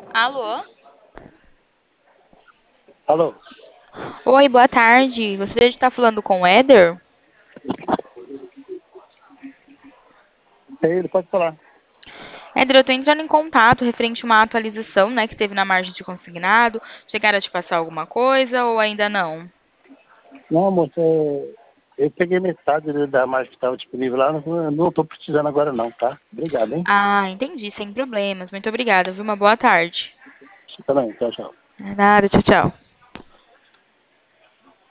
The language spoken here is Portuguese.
Alô? Alô? Oi, boa tarde. Gostaria de estar falando com o Éder? É ele, pode falar. Éder, eu estou entrando em contato referente a uma atualização, né, que teve na margem de consignado. Chegaram a te passar alguma coisa ou ainda não? Não, moça, eu peguei metade da margem que estava disponível lá, não estou precisando agora não, tá? Obrigado, hein? Ah, entendi, sem problemas. Muito obrigada, viu? Uma boa tarde. Você também, tchau, tchau. Nada, tchau, tchau.